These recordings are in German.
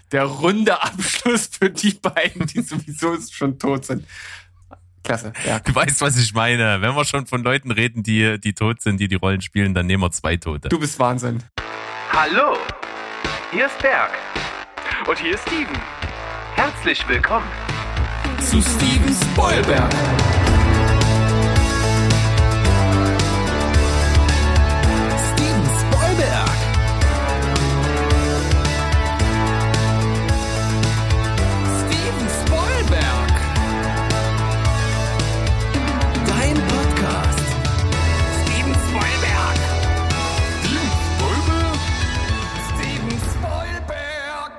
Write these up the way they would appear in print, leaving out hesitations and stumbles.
der runde Abschluss für die beiden, die sowieso schon tot sind. Klasse, ja. Du weißt, was ich meine. Wenn wir schon von Leuten reden, die tot sind, die Rollen spielen, dann nehmen wir 2 Tote. Du bist Wahnsinn. Hallo, hier ist Berg. Und hier ist Steven. Herzlich willkommen Zu Steven Spoilberg. Steven Spoilberg. Steven Spoilberg. Dein Podcast. Steven Spoilberg. Steven Spoilberg.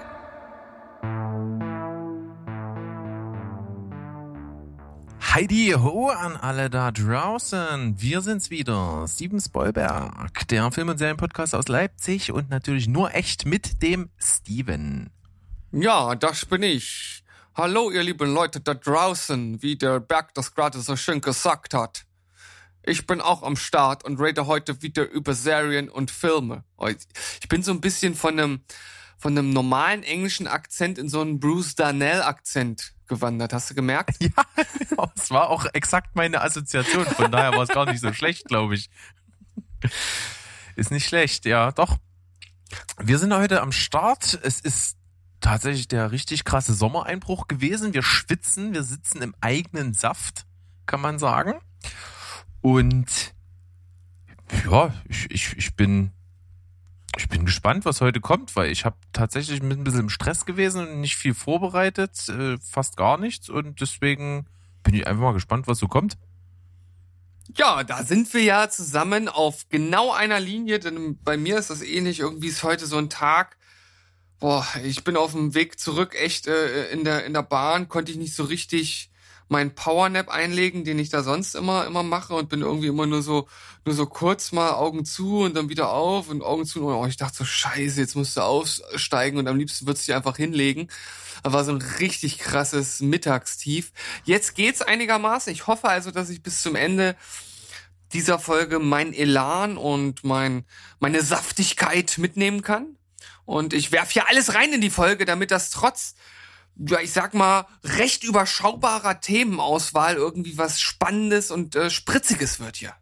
Heidi ho an alle da draußen. Wir sind's wieder. Steven Spoilberg, der Film- und Serienpodcast aus Leipzig und natürlich nur echt mit dem Steven. Ja, das bin ich. Hallo, ihr lieben Leute da draußen, wie der Berg das gerade so schön gesagt hat. Ich bin auch am Start und rede heute wieder über Serien und Filme. Ich bin so ein bisschen von einem normalen englischen Akzent in so einen Bruce Darnell-Akzent gewandert. Hast du gemerkt? Ja, das war auch exakt meine Assoziation. Von daher war es gar nicht so schlecht, glaube ich. Ist nicht schlecht, ja, doch. Wir sind heute am Start. Es ist tatsächlich der richtig krasse Sommereinbruch gewesen. Wir schwitzen, wir sitzen im eigenen Saft, kann man sagen. Und ja, ich bin gespannt, was heute kommt, weil ich habe tatsächlich ein bisschen im Stress gewesen und nicht viel vorbereitet, fast gar nichts. Und deswegen bin ich einfach mal gespannt, was so kommt. Ja, da sind wir ja zusammen auf genau einer Linie, denn bei mir ist das ähnlich. Irgendwie ist heute so ein Tag, ich bin auf dem Weg zurück, echt in der Bahn, konnte ich nicht so richtig meinen Powernap einlegen, den ich da sonst immer mache und bin irgendwie immer nur so kurz mal Augen zu und dann wieder auf und Augen zu und ich dachte so, scheiße, jetzt musst du aufsteigen und am liebsten würdest du dich einfach hinlegen. Das war so ein richtig krasses Mittagstief. Jetzt geht's einigermaßen. Ich hoffe also, dass ich bis zum Ende dieser Folge mein Elan und meine Saftigkeit mitnehmen kann. Und ich werfe hier alles rein in die Folge, damit das trotz, ja, ich sag mal, recht überschaubarer Themenauswahl irgendwie was Spannendes und Spritziges wird hier.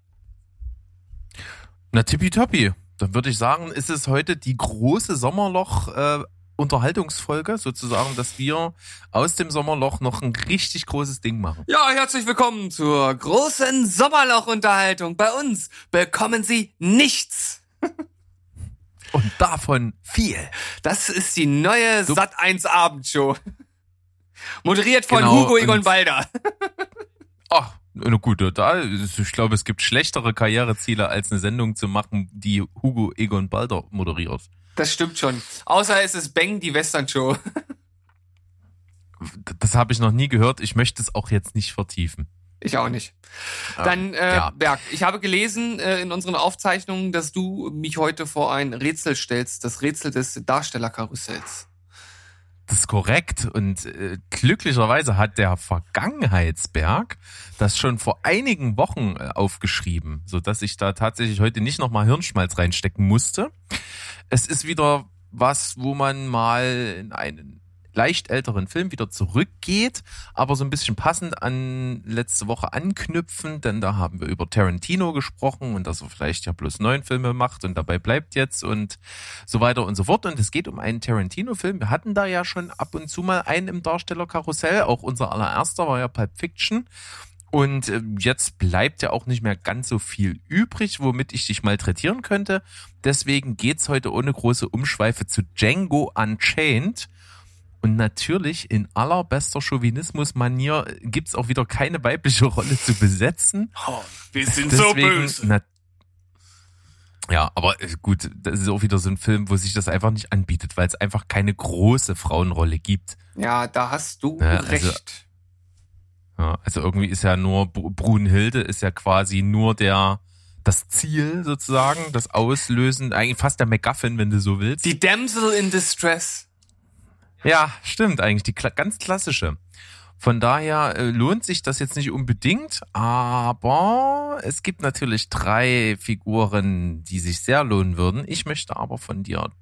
Na tippitoppi. Dann würde ich sagen, ist es heute die große Sommerloch-Unterhaltungsfolge sozusagen, dass wir aus dem Sommerloch noch ein richtig großes Ding machen. Ja, herzlich willkommen zur großen Sommerloch-Unterhaltung. Bei uns bekommen Sie nichts. Und davon viel. Das ist die neue Sat.1 Abendshow. Moderiert von Genau, Hugo Egon Balder. Ach, na gut, ich glaube, es gibt schlechtere Karriereziele, als eine Sendung zu machen, die Hugo Egon Balder moderiert. Das stimmt schon. Außer es ist Bang, die Western-Show. Das habe ich noch nie gehört. Ich möchte es auch jetzt nicht vertiefen. Ich auch nicht. Dann, ja. Berg, ich habe gelesen in unseren Aufzeichnungen, dass du mich heute vor ein Rätsel stellst, das Rätsel des Darstellerkarussells. Das ist korrekt. Und glücklicherweise hat der Vergangenheitsberg das schon vor einigen Wochen aufgeschrieben, sodass ich da tatsächlich heute nicht nochmal Hirnschmalz reinstecken musste. Es ist wieder was, wo man mal in einen leicht älteren Film wieder zurückgeht, aber so ein bisschen passend an letzte Woche anknüpfen, denn da haben wir über Tarantino gesprochen und dass er vielleicht ja bloß 9 Filme macht und dabei bleibt jetzt und so weiter und so fort. Und es geht um einen Tarantino-Film. Wir hatten da ja schon ab und zu mal einen im Darstellerkarussell, auch unser allererster war ja Pulp Fiction. Und jetzt bleibt ja auch nicht mehr ganz so viel übrig, womit ich dich malträtieren könnte. Deswegen geht's heute ohne große Umschweife zu Django Unchained. Und natürlich in allerbester Chauvinismus-Manier gibt's auch wieder keine weibliche Rolle zu besetzen. Oh, wir sind Deswegen, so böse. Ja, aber gut, das ist auch wieder so ein Film, wo sich das einfach nicht anbietet, weil es einfach keine große Frauenrolle gibt. Ja, da hast du also, recht. Also irgendwie ist ja nur Brunhilde ist ja quasi nur das Ziel sozusagen, das Auslösen, eigentlich fast der MacGuffin, wenn du so willst. Die Damsel in Distress. Ja, stimmt, eigentlich die ganz klassische. Von daher lohnt sich das jetzt nicht unbedingt, aber es gibt natürlich 3 Figuren, die sich sehr lohnen würden. Ich möchte aber von dir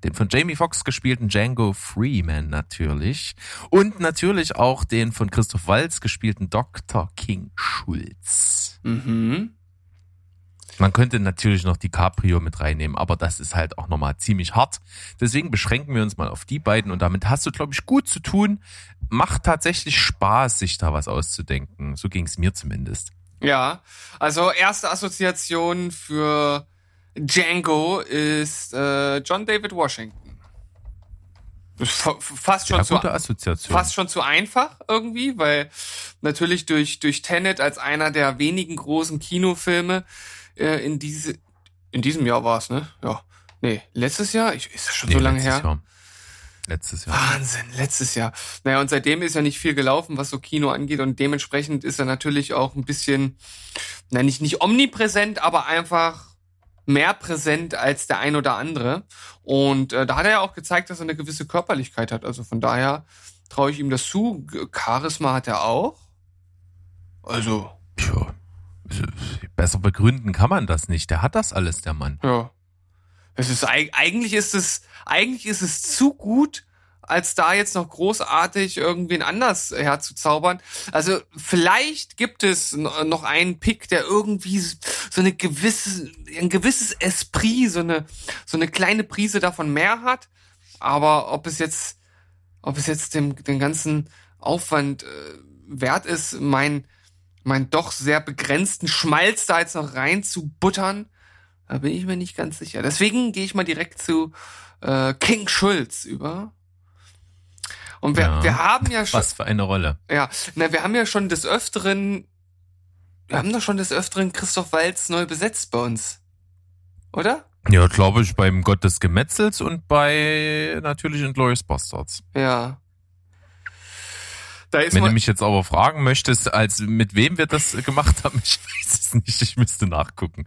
Den von Jamie Foxx gespielten Django Freeman natürlich. Und natürlich auch den von Christoph Waltz gespielten Dr. King Schulz. Mhm. Man könnte natürlich noch DiCaprio mit reinnehmen, aber das ist halt auch nochmal ziemlich hart. Deswegen beschränken wir uns mal auf die beiden und damit hast du, glaube ich, gut zu tun. Macht tatsächlich Spaß, sich da was auszudenken. So ging es mir zumindest. Ja, also erste Assoziation für Django ist John David Washington. Das ist fast schon gute Assoziation. Fast schon zu einfach irgendwie, weil natürlich durch Tenet als einer der wenigen großen Kinofilme in diesem Jahr war es, ne? Ja. Nee, letztes Jahr? Ist das schon so lange her? Letztes Jahr. Wahnsinn, letztes Jahr. Naja, und seitdem ist ja nicht viel gelaufen, was so Kino angeht und dementsprechend ist er natürlich auch ein bisschen, nicht omnipräsent, aber einfach mehr präsent als der ein oder andere. Und da hat er ja auch gezeigt, dass er eine gewisse Körperlichkeit hat. Also von daher traue ich ihm das zu. Charisma hat er auch. Also. Tja, besser begründen kann man das nicht. Der hat das alles, der Mann. Ja. Eigentlich ist es zu gut, als da jetzt noch großartig irgendwen anders herzuzaubern. Also vielleicht gibt es noch einen Pick, der irgendwie so ein gewisses Esprit, so eine kleine Prise davon mehr hat. Aber ob es jetzt den ganzen Aufwand wert ist, mein doch sehr begrenzten Schmalz da jetzt noch rein zu buttern, da bin ich mir nicht ganz sicher. Deswegen gehe ich mal direkt zu King Schulz über. Und wir haben ja schon... Was für eine Rolle. Ja, wir haben ja schon des Öfteren... Wir haben doch schon des Öfteren Christoph Waltz neu besetzt bei uns. Oder? Ja, glaube ich, beim Gott des Gemetzels und bei natürlich Inglourious Basterds. Ja. Wenn du mich jetzt aber fragen möchtest, mit wem wir das gemacht haben, ich weiß es nicht, ich müsste nachgucken.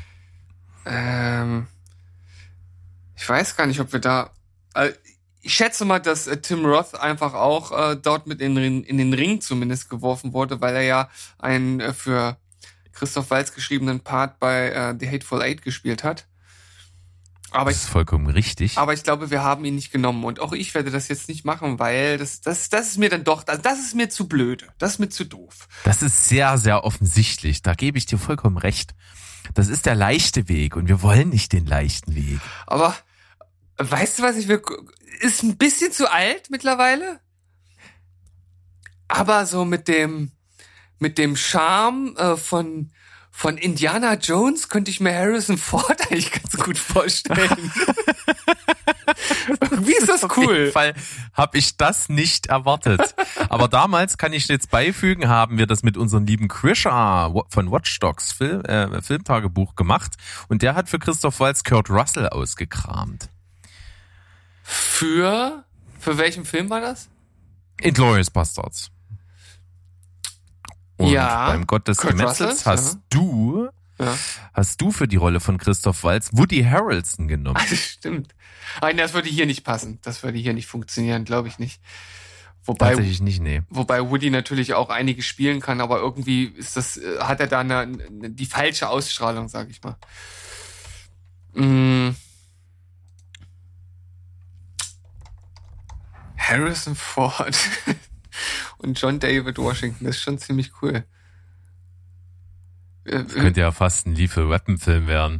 Ich weiß gar nicht, ob wir da... Ich schätze mal, dass Tim Roth einfach auch dort mit in den Ring zumindest geworfen wurde, weil er ja einen für Christoph Waltz geschriebenen Part bei The Hateful Eight gespielt hat. Das ist vollkommen richtig. Aber ich glaube, wir haben ihn nicht genommen. Und auch ich werde das jetzt nicht machen, weil das ist mir dann doch, das ist mir zu blöde. Das ist mir zu doof. Das ist sehr, sehr offensichtlich. Da gebe ich dir vollkommen recht. Das ist der leichte Weg und wir wollen nicht den leichten Weg. Aber weißt du, was ich will? Ist ein bisschen zu alt mittlerweile. Aber so mit dem Charme von Indiana Jones könnte ich mir Harrison Ford eigentlich ganz gut vorstellen. Wie ist das cool? Auf jeden Fall habe ich das nicht erwartet. Aber damals, kann ich jetzt beifügen, haben wir das mit unserem lieben Krisha von Watch Dogs Filmtagebuch gemacht. Und der hat für Christoph Waltz Kurt Russell ausgekramt. Für welchen Film war das? Inglourious Basterds. Und ja, beim Gott des Kurt Gemetzels Russell, hast du für die Rolle von Christoph Waltz Woody Harrelson genommen. Das stimmt. Nein, das würde hier nicht passen. Das würde hier nicht funktionieren, glaube ich nicht. Tatsächlich nicht, nee. Wobei Woody natürlich auch einige spielen kann, aber irgendwie hat er da die falsche Ausstrahlung, sag ich mal. Harrison Ford und John David Washington, das ist schon ziemlich cool. Das könnte ja fast ein Lethal Weapon Film werden.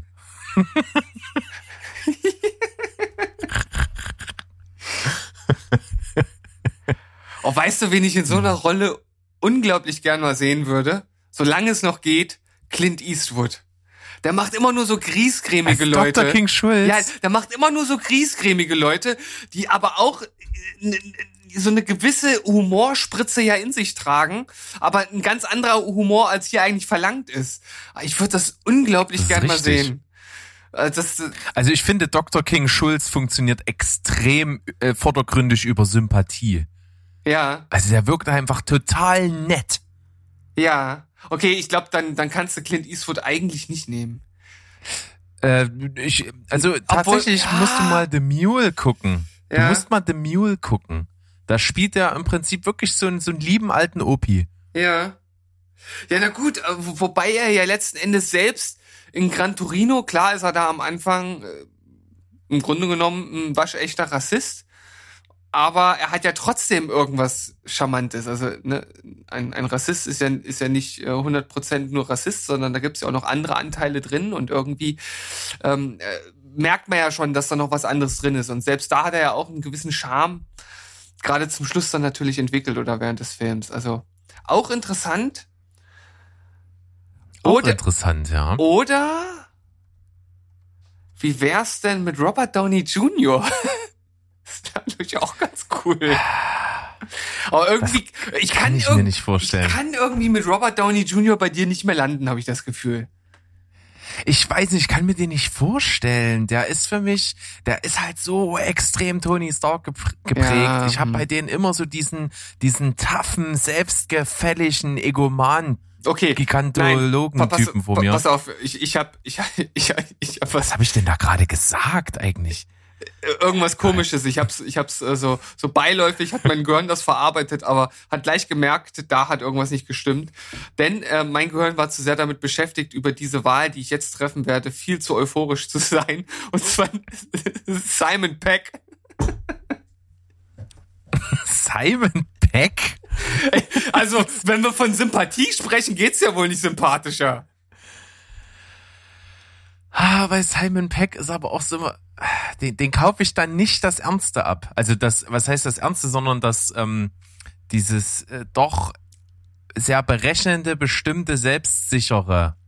Oh, weißt du, wen ich in so einer Rolle unglaublich gern mal sehen würde? Solange es noch geht, Clint Eastwood. Der macht immer nur so griesgrämige Leute. Dr. King Schulz. Ja, der macht immer nur so griesgrämige Leute, die aber auch so eine gewisse Humorspritze ja in sich tragen, aber ein ganz anderer Humor, als hier eigentlich verlangt ist. Ich würde das unglaublich gern mal sehen. Also ich finde, Dr. King Schulz funktioniert extrem vordergründig über Sympathie. Ja. Also der wirkt einfach total nett. Ja. Okay, ich glaube, dann kannst du Clint Eastwood eigentlich nicht nehmen. Tatsächlich musst du mal The Mule gucken. Du musst mal The Mule gucken. Da spielt er im Prinzip wirklich so einen lieben alten Opi. Ja. Ja, na gut, wobei er ja letzten Endes selbst in Gran Torino, klar ist er da am Anfang im Grunde genommen ein waschechter Rassist. Aber er hat ja trotzdem irgendwas Charmantes. Also ne, ein Rassist ist ja nicht 100% nur Rassist, sondern da gibt's ja auch noch andere Anteile drin und irgendwie merkt man ja schon, dass da noch was anderes drin ist. Und selbst da hat er ja auch einen gewissen Charme, gerade zum Schluss dann natürlich entwickelt oder während des Films. Also auch interessant. Interessant, ja. Oder wie wär's denn mit Robert Downey Jr.? Das ist natürlich auch ganz cool. Aber irgendwie, ich kann mir nicht vorstellen. Ich kann irgendwie mit Robert Downey Jr. bei dir nicht mehr landen, habe ich das Gefühl. Ich weiß nicht, ich kann mir den nicht vorstellen. Der ist für mich, der ist halt so extrem Tony Stark geprägt. Ja, ich habe bei denen immer so diesen toughen, selbstgefälligen Egoman. Okay, Gigantologen-Typen vor mir. Pass auf, was habe ich denn da gerade gesagt eigentlich? Irgendwas Komisches. Ich hab's so beiläufig hat mein Gehirn das verarbeitet, aber hat gleich gemerkt, da hat irgendwas nicht gestimmt. Denn mein Gehirn war zu sehr damit beschäftigt, über diese Wahl, die ich jetzt treffen werde, viel zu euphorisch zu sein. Und zwar Simon Pegg. Simon Pegg? Also, wenn wir von Sympathie sprechen, geht's ja wohl nicht sympathischer. Bei Simon Pegg ist aber auch so, den kaufe ich dann nicht das Ernste ab. Also was heißt das Ernste, sondern das, dieses doch sehr berechnende, bestimmte, selbstsichere.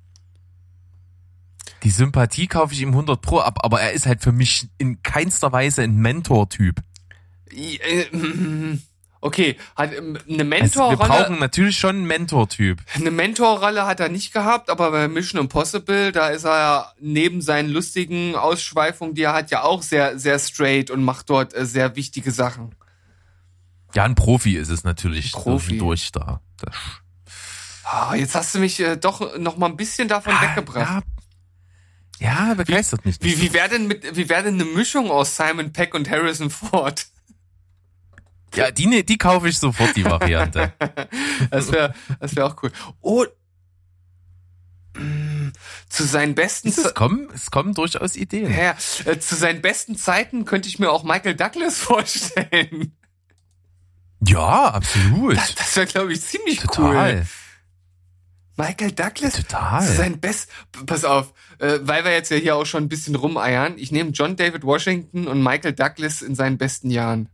Die Sympathie kaufe ich ihm 100% ab, aber er ist halt für mich in keinster Weise ein Mentor-Typ. Okay, hat eine Mentorrolle. Also wir brauchen natürlich schon einen Mentor-Typ. Eine Mentorrolle hat er nicht gehabt, aber bei Mission Impossible, da ist er ja neben seinen lustigen Ausschweifungen, die er hat, ja auch sehr, sehr straight und macht dort sehr wichtige Sachen. Ja, ein Profi ist es natürlich. Profi. Durch da. Jetzt hast du mich doch noch mal ein bisschen davon weggebracht. Ja, begeistert mich nicht. Wie wäre denn eine Mischung aus Simon Pegg und Harrison Ford? Ja, die kaufe ich sofort, die Variante. Das wär auch cool. Oh, zu seinen besten Es kommen durchaus Ideen. Ja, zu seinen besten Zeiten könnte ich mir auch Michael Douglas vorstellen. Ja, absolut. Das wäre, glaube ich, ziemlich Total. cool. Michael Douglas? Total. Sein Pass auf, weil wir jetzt ja hier auch schon ein bisschen rumeiern. Ich nehme John David Washington und Michael Douglas in seinen besten Jahren.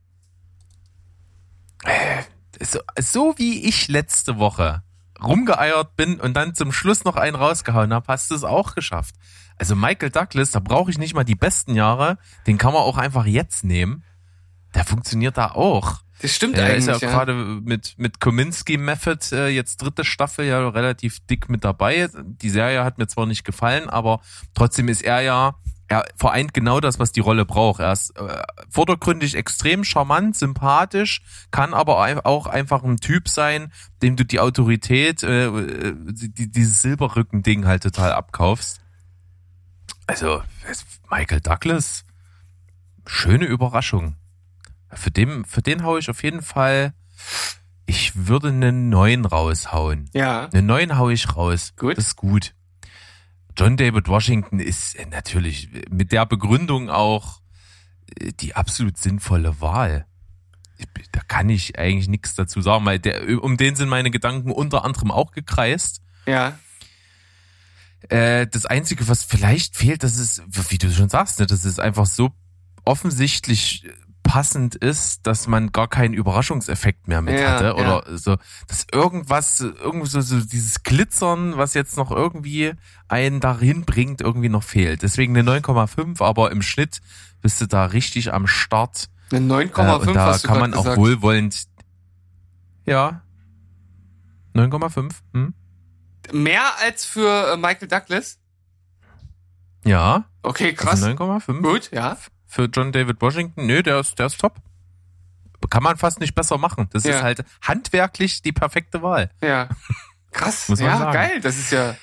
So wie ich letzte Woche rumgeeiert bin und dann zum Schluss noch einen rausgehauen habe, hast du es auch geschafft. Also Michael Douglas, da brauche ich nicht mal die besten Jahre, den kann man auch einfach jetzt nehmen. Der funktioniert da auch. Das stimmt er eigentlich, ist ja gerade mit Kominsky Method jetzt 3. Staffel ja relativ dick mit dabei. Die Serie hat mir zwar nicht gefallen, aber trotzdem ist er vereint genau das, was die Rolle braucht. Er ist vordergründig extrem charmant, sympathisch, kann aber auch einfach ein Typ sein, dem du die Autorität, dieses Silberrücken-Ding halt total abkaufst. Also, Michael Douglas, schöne Überraschung. Für den hau ich auf jeden Fall, ich würde einen 9 raushauen. Ja. Einen 9 hau ich raus. Gut. Das ist gut. John David Washington ist natürlich mit der Begründung auch die absolut sinnvolle Wahl. Da kann ich eigentlich nichts dazu sagen, weil um den sind meine Gedanken unter anderem auch gekreist. Ja. Das Einzige, was vielleicht fehlt, das ist, wie du schon sagst, ne, das ist einfach so offensichtlich passend ist, dass man gar keinen Überraschungseffekt mehr mit hatte oder so, dass irgendwie so dieses Glitzern, was jetzt noch irgendwie einen dahin bringt, irgendwie noch fehlt. Deswegen eine 9,5, aber im Schnitt bist du da richtig am Start. Eine 9,5 und da hast du kann man gesagt. auch wohlwollend 9,5. Mehr als für Michael Douglas? Ja. Okay, krass. Also 9,5. Gut, ja. Für John David Washington, der ist top. Kann man fast nicht besser machen. Das ist halt handwerklich die perfekte Wahl. Ja. Krass. Muss man sagen. Geil. Das ist ja,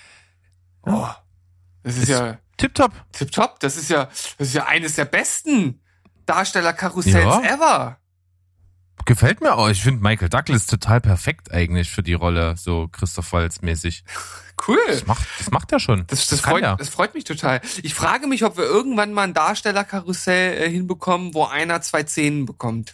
tipptopp. Tipptopp. Das ist ja eines der besten Darstellerkarussells ever. Gefällt mir auch. Ich finde Michael Douglas total perfekt eigentlich für die Rolle, so Christoph Waltz mäßig. Cool. Das macht er schon. Das kann er. freut mich total. Ich frage mich, ob wir irgendwann mal ein Darstellerkarussell hinbekommen, wo einer 2 Zähne bekommt.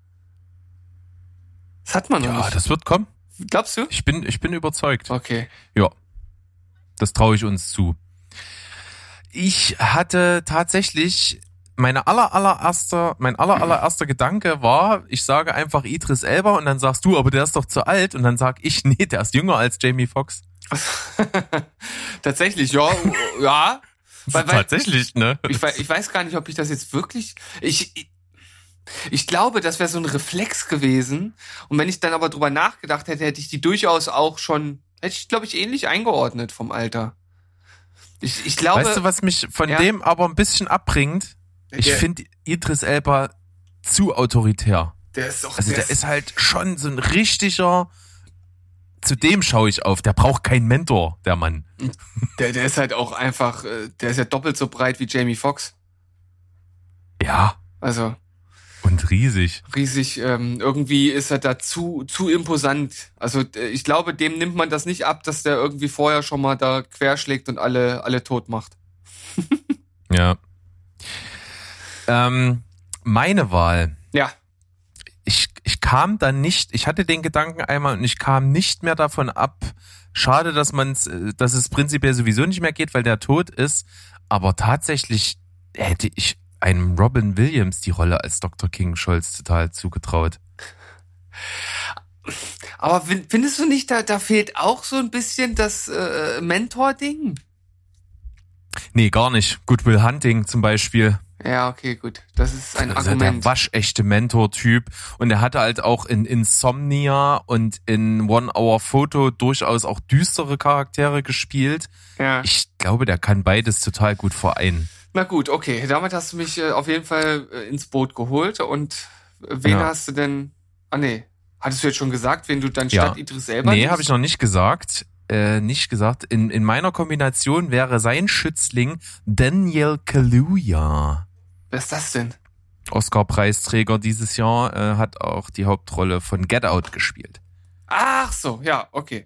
Das hat man noch nicht. Ja, das wird kommen. Glaubst du? Ich bin überzeugt. Okay. Ja, das traue ich uns zu. Ich hatte tatsächlich mein allererster Gedanke war, ich sage einfach Idris Elba und dann sagst du, aber der ist doch zu alt und dann sag ich, nee, der ist jünger als Jamie Foxx. Tatsächlich, ja. Tatsächlich, ne? Ich weiß gar nicht, ob ich das jetzt wirklich... Ich glaube, das wäre so ein Reflex gewesen. Und wenn ich dann aber drüber nachgedacht hätte, hätte ich die durchaus auch schon... Hätte ich, glaube ich, ähnlich eingeordnet vom Alter. Ich glaube... Weißt du, was mich von dem aber ein bisschen abbringt? Ich finde Idris Elba zu autoritär. Der ist doch... Also der ist halt schon so ein richtiger... Zu dem schaue ich auf. Der braucht keinen Mentor, der Mann. Der ist halt auch einfach... Der ist ja doppelt so breit wie Jamie Foxx. Ja. Also... Und riesig. Irgendwie ist er da zu imposant. Also ich glaube, dem nimmt man das nicht ab, dass der irgendwie vorher schon mal da querschlägt und alle tot macht. Ja. Meine Wahl. Ja. Ich kam dann nicht, ich hatte den Gedanken einmal und ich kam nicht mehr davon ab. Schade, dass es prinzipiell sowieso nicht mehr geht, weil der tot ist. Aber tatsächlich hätte ich einem Robin Williams die Rolle als Dr. King Scholz total zugetraut. Aber findest du nicht, da fehlt auch so ein bisschen das Mentor-Ding? Nee, gar nicht. Good Will Hunting zum Beispiel. Ja, okay, gut. Das ist ein Also Argument. der waschechte Mentor-Typ. Und er hatte halt auch in Insomnia und in One Hour Photo durchaus auch düstere Charaktere gespielt. Ja. Ich glaube, der kann beides total gut vereinen. Na gut, okay. Damit hast du mich auf jeden Fall ins Boot geholt. Und wen hast du denn... Ah, nee. Hattest du jetzt schon gesagt, wen du dann statt Idris Elba Nee, nimmst? habe ich noch nicht gesagt. In meiner Kombination wäre sein Schützling Daniel Kaluuya. Wer ist das denn? Oscar-Preisträger dieses Jahr, hat auch die Hauptrolle von Get Out gespielt. Ach so, ja, okay.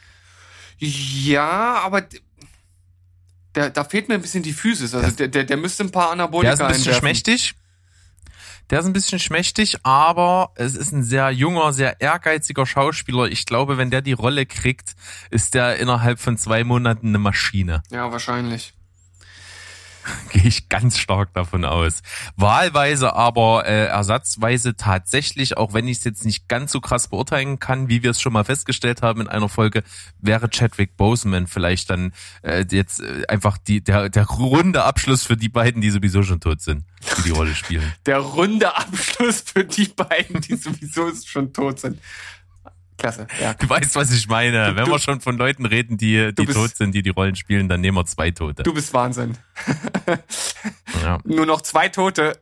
Ja, aber da fehlt mir ein bisschen die Physis. Also der müsste ein paar Anabolika Der ist ein bisschen schmächtig. Der ist ein bisschen schmächtig, aber es ist ein sehr junger, sehr ehrgeiziger Schauspieler. Ich glaube, wenn der die Rolle kriegt, ist der innerhalb von 2 Monaten eine Maschine. Ja, wahrscheinlich. Gehe ich ganz stark davon aus. Wahlweise, aber ersatzweise tatsächlich, auch wenn ich es jetzt nicht ganz so krass beurteilen kann, wie wir es schon mal festgestellt haben in einer Folge, wäre Chadwick Boseman vielleicht dann jetzt einfach der runde Abschluss für die beiden, die sowieso schon tot sind, die Rolle spielen. Der runde Abschluss für die beiden, die sowieso schon tot sind. Klasse, ja. Du weißt, was ich meine. Wenn wir schon von Leuten reden, die tot sind, die Rollen spielen, dann nehmen wir 2 Tote. Du bist Wahnsinn. Ja. Nur noch 2 Tote.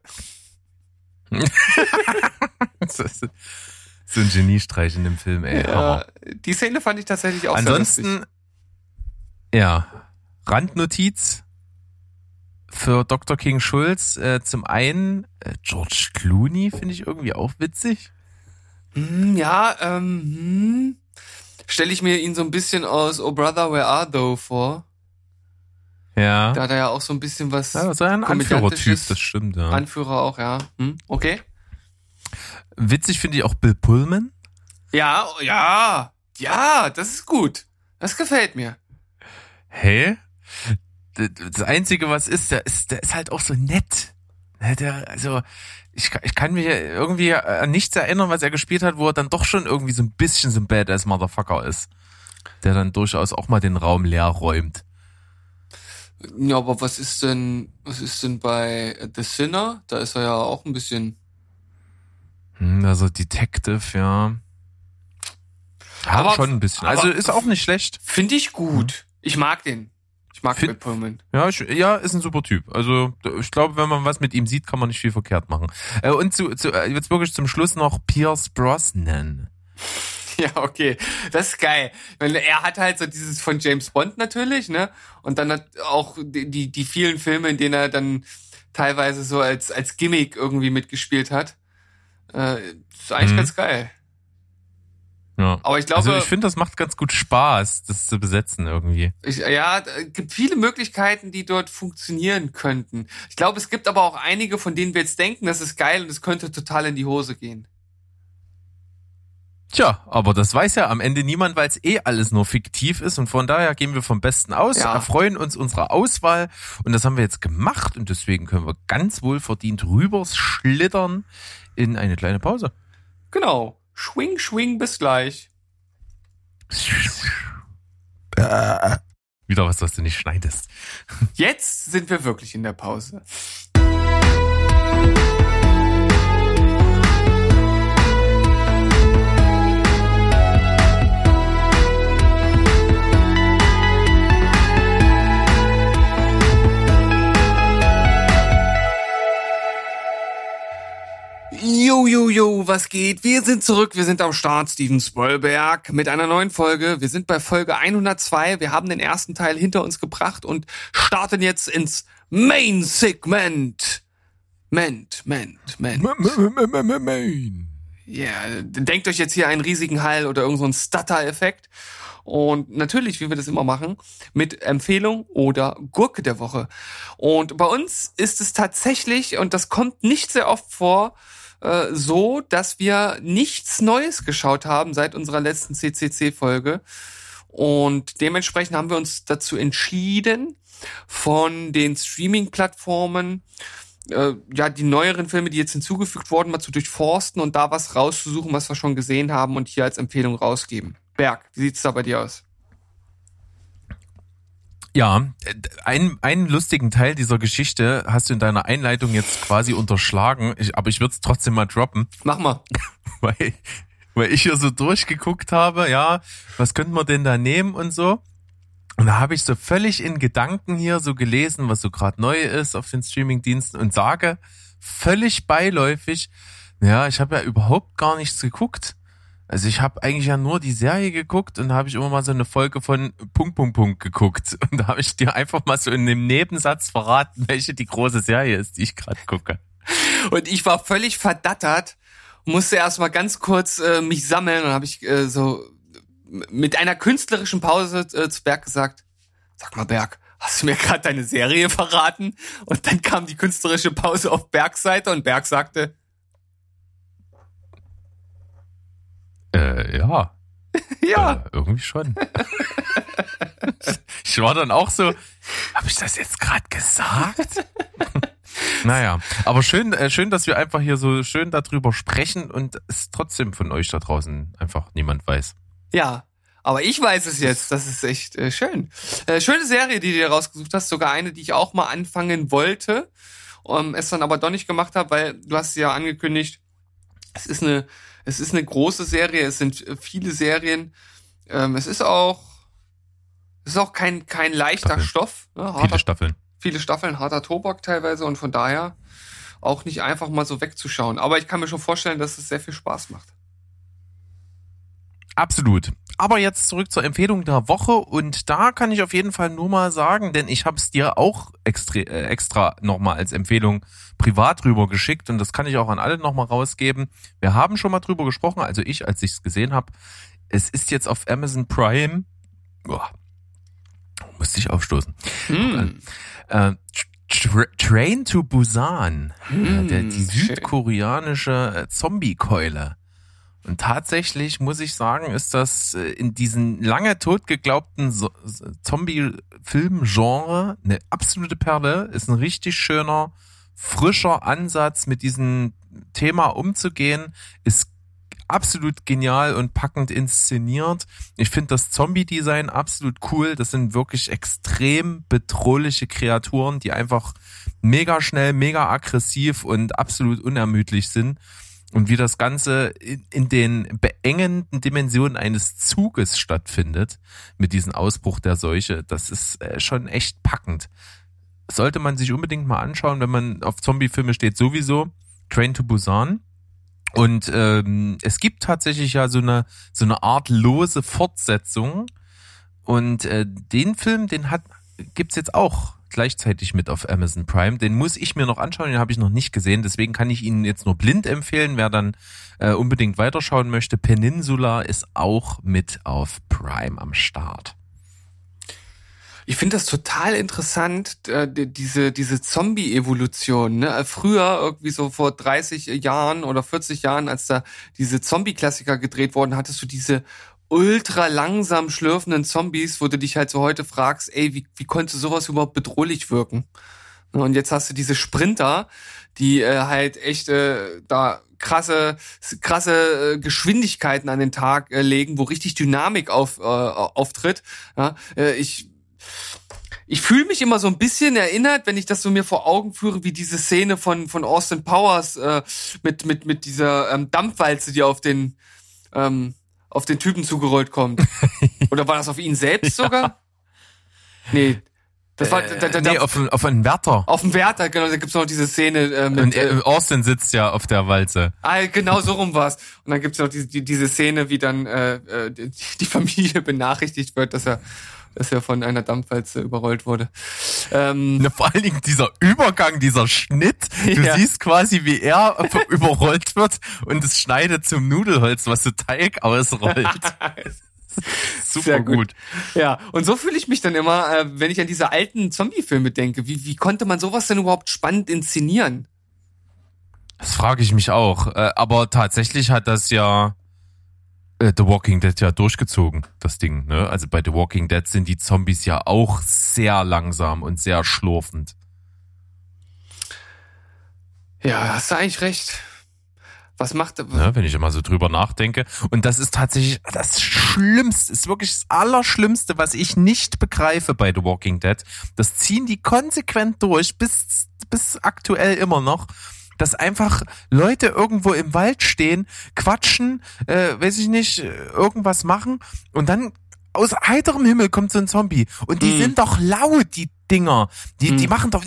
So ein Geniestreich in dem Film, ey. Ja, die Szene fand ich tatsächlich auch ansonsten, sehr lustig. Ja, Randnotiz für Dr. King Schulz. Zum einen, George Clooney finde ich irgendwie auch witzig. Ja, stelle ich mir ihn so ein bisschen aus Oh Brother, Where Art Thou vor. Ja. Da hat er ja auch so ein bisschen was. Ja, so ein Anführertyp, das stimmt, ja. Anführer auch, ja. Okay. Witzig finde ich auch Bill Pullman. Ja, das ist gut. Das gefällt mir. Hey? Das Einzige, was der ist halt auch so nett. Ich kann mich irgendwie an nichts erinnern, was er gespielt hat, wo er dann doch schon irgendwie so ein bisschen so ein Badass Motherfucker ist. Der dann durchaus auch mal den Raum leer räumt. Ja, aber was ist denn bei The Sinner? Da ist er ja auch ein bisschen... Also Detective, ja. Aber schon ein bisschen. Also ist auch nicht schlecht. Finde ich gut. Ich mag den. Ich mag Bill Pullman. Ja, ist ein super Typ. Also ich glaube, wenn man was mit ihm sieht, kann man nicht viel verkehrt machen. Und jetzt wirklich zum Schluss noch Pierce Brosnan. Ja, okay. Das ist geil. Weil er hat halt so dieses von James Bond natürlich, ne? Und dann hat auch die vielen Filme, in denen er dann teilweise so als Gimmick irgendwie mitgespielt hat. Ist eigentlich ganz geil. Ja. Aber ich glaube, also ich finde, das macht ganz gut Spaß, das zu besetzen irgendwie. es gibt viele Möglichkeiten, die dort funktionieren könnten. Ich glaube, es gibt aber auch einige, von denen wir jetzt denken, das ist geil und es könnte total in die Hose gehen. Tja, aber das weiß ja am Ende niemand, weil es alles nur fiktiv ist und von daher gehen wir vom Besten aus, erfreuen uns unserer Auswahl und das haben wir jetzt gemacht und deswegen können wir ganz wohl verdient rüberschlittern in eine kleine Pause. Genau. Schwing, schwing, bis gleich. Wieder was du nicht schneidest. Jetzt sind wir wirklich in der Pause. Jo, was geht? Wir sind zurück, wir sind am Start, Steven Spielberg, mit einer neuen Folge. Wir sind bei Folge 102, wir haben den ersten Teil hinter uns gebracht und starten jetzt ins Main-Segment. Main. Ja, denkt euch jetzt hier einen riesigen Hall oder irgend so einen Stutter-Effekt. Und natürlich, wie wir das immer machen, mit Empfehlung oder Gurke der Woche. Und bei uns ist es tatsächlich, und das kommt nicht sehr oft vor, so, dass wir nichts Neues geschaut haben seit unserer letzten CCC-Folge. Und dementsprechend haben wir uns dazu entschieden, von den Streaming-Plattformen die neueren Filme, die jetzt hinzugefügt wurden, mal zu durchforsten und da was rauszusuchen, was wir schon gesehen haben und hier als Empfehlung rausgeben. Berg, wie sieht's da bei dir aus? Ja, einen lustigen Teil dieser Geschichte hast du in deiner Einleitung jetzt quasi unterschlagen, aber ich würde es trotzdem mal droppen. Mach mal. Weil ich hier so durchgeguckt habe, ja, was könnten wir denn da nehmen und so. Und da habe ich so völlig in Gedanken hier so gelesen, was so gerade neu ist auf den Streamingdiensten und sage völlig beiläufig, ja, ich habe ja überhaupt gar nichts geguckt. Also ich habe eigentlich ja nur die Serie geguckt und da habe ich immer mal so eine Folge von ... geguckt. Und da habe ich dir einfach mal so in einem Nebensatz verraten, welche die große Serie ist, die ich gerade gucke. Und ich war völlig verdattert, musste erst mal ganz kurz mich sammeln und habe ich so mit einer künstlerischen Pause zu Berg gesagt, sag mal Berg, hast du mir gerade deine Serie verraten? Und dann kam die künstlerische Pause auf Bergs Seite und Berg sagte, ja. Ja. Irgendwie schon. Ich war dann auch so, habe ich das jetzt gerade gesagt? Naja, aber schön, dass wir einfach hier so schön darüber sprechen und es trotzdem von euch da draußen einfach niemand weiß. Ja, aber ich weiß es jetzt. Das ist echt schön. Schöne Serie, die du dir rausgesucht hast. Sogar eine, die ich auch mal anfangen wollte, es dann aber doch nicht gemacht habe, weil du hast ja angekündigt, es ist eine große Serie, es sind viele Serien. Es ist auch kein leichter Staffeln. Stoff. Ne? Viele Staffeln, harter Tobak teilweise und von daher auch nicht einfach mal so wegzuschauen. Aber ich kann mir schon vorstellen, dass es sehr viel Spaß macht. Absolut. Aber jetzt zurück zur Empfehlung der Woche und da kann ich auf jeden Fall nur mal sagen, denn ich habe es dir auch extra nochmal als Empfehlung privat rüber geschickt und das kann ich auch an alle nochmal rausgeben. Wir haben schon mal drüber gesprochen, also ich, als ich es gesehen habe. Es ist jetzt auf Amazon Prime. Musste ich aufstoßen. Train to Busan. Die südkoreanische Zombie-Keule. Und tatsächlich muss ich sagen, ist das in diesen lange tot geglaubten Zombie-Film-Genre eine absolute Perle. Ist ein richtig schöner, frischer Ansatz, mit diesem Thema umzugehen. Ist absolut genial und packend inszeniert. Ich finde das Zombie-Design absolut cool. Das sind wirklich extrem bedrohliche Kreaturen, die einfach mega schnell, mega aggressiv und absolut unermüdlich sind. Und wie das Ganze in den beengenden Dimensionen eines Zuges stattfindet, mit diesem Ausbruch der Seuche, das ist schon echt packend. Sollte man sich unbedingt mal anschauen, wenn man auf Zombie-Filme steht, sowieso. Train to Busan. Und es gibt tatsächlich ja so eine Art lose Fortsetzung. Und den Film, gibt's jetzt auch gleichzeitig mit auf Amazon Prime. Den muss ich mir noch anschauen, den habe ich noch nicht gesehen. Deswegen kann ich Ihnen jetzt nur blind empfehlen, wer dann unbedingt weiterschauen möchte. Peninsula ist auch mit auf Prime am Start. Ich finde das total interessant, diese Zombie-Evolution. Ne? Früher, irgendwie so vor 30 Jahren oder 40 Jahren, als da diese Zombie-Klassiker gedreht wurden, hattest du diese ultra langsam schlürfenden Zombies, wo du dich halt so heute fragst, ey, wie konnte sowas überhaupt bedrohlich wirken? Und jetzt hast du diese Sprinter, die halt echt da krasse Geschwindigkeiten an den Tag legen, wo richtig Dynamik auftritt. Ja, ich fühle mich immer so ein bisschen erinnert, wenn ich das so mir vor Augen führe, wie diese Szene von Austin Powers mit dieser Dampfwalze, die auf den Typen zugerollt kommt. Oder war das auf ihn selbst sogar? Nee. Das war nee, auf einen Wärter. Auf dem Wärter, genau, da gibt's noch diese Szene und Austin sitzt ja auf der Walze. Genau so rum war's. Und dann gibt's noch diese Szene, wie dann die Familie benachrichtigt wird, dass er von einer Dampfwalze überrollt wurde. Vor allen Dingen dieser Übergang, dieser Schnitt. Du siehst quasi, wie er überrollt wird und es schneidet zum Nudelholz, was so Teig ausrollt. Super gut. Ja, und so fühle ich mich dann immer, wenn ich an diese alten Zombie-Filme denke. Wie konnte man sowas denn überhaupt spannend inszenieren? Das frage ich mich auch. Aber tatsächlich hat das ja The Walking Dead ja durchgezogen, das Ding. Ne? Also bei The Walking Dead sind die Zombies ja auch sehr langsam und sehr schlurfend. Ja, hast du eigentlich recht. Was macht er? Ja, wenn ich immer so drüber nachdenke. Und das ist tatsächlich das Schlimmste, ist wirklich das Allerschlimmste, was ich nicht begreife bei The Walking Dead. Das ziehen die konsequent durch, bis aktuell immer noch, dass einfach Leute irgendwo im Wald stehen, quatschen, weiß ich nicht, irgendwas machen und dann aus heiterem Himmel kommt so ein Zombie. Und die sind doch laut, die Dinger. Die machen doch...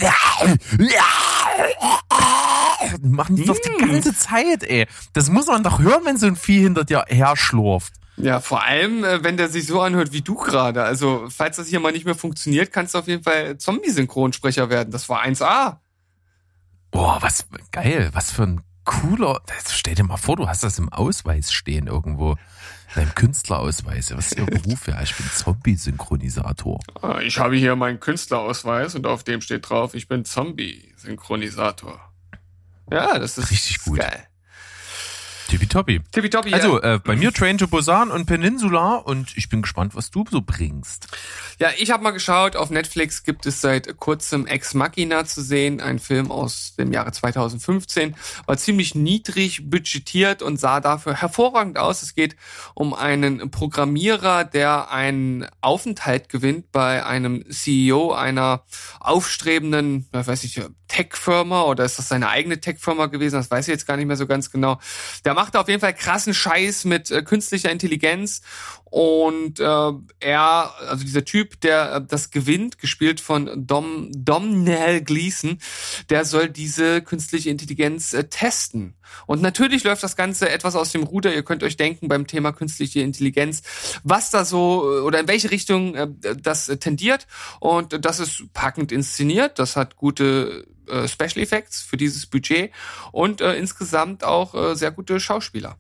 Die machen das doch die ganze Zeit, ey. Das muss man doch hören, wenn so ein Vieh hinter dir her schlurft. Ja, vor allem, wenn der sich so anhört wie du gerade. Also, falls das hier mal nicht mehr funktioniert, kannst du auf jeden Fall Zombie-Synchronsprecher werden. Das war 1A. Boah, was geil. Was für ein cooler... Stell dir mal vor, du hast das im Ausweis stehen irgendwo. Deinem Künstlerausweis. Was ist Ihr Beruf? Ja, ich bin Zombie-Synchronisator. Ich habe hier meinen Künstlerausweis und auf dem steht drauf, ich bin Zombie-Synchronisator. Ja, das ist richtig gut. Geil. Tippitoppi. Tippitoppi, also, bei mir Train to Busan und Peninsula und ich bin gespannt, was du so bringst. Ja, ich habe mal geschaut, auf Netflix gibt es seit kurzem Ex Machina zu sehen, ein Film aus dem Jahre 2015, war ziemlich niedrig budgetiert und sah dafür hervorragend aus. Es geht um einen Programmierer, der einen Aufenthalt gewinnt bei einem CEO einer aufstrebenden, weiß ich, Tech-Firma, oder ist das seine eigene Tech-Firma gewesen? Das weiß ich jetzt gar nicht mehr so ganz genau. Der macht auf jeden Fall krassen Scheiß mit künstlicher Intelligenz und also dieser Typ, der das gewinnt, gespielt von Domhnall Gleeson, der soll diese künstliche Intelligenz testen. Und natürlich läuft das Ganze etwas aus dem Ruder. Ihr könnt euch denken beim Thema künstliche Intelligenz, was da so oder in welche Richtung das tendiert. Und das ist packend inszeniert. Das hat gute Special Effects für dieses Budget und insgesamt auch sehr gute Schauspieler.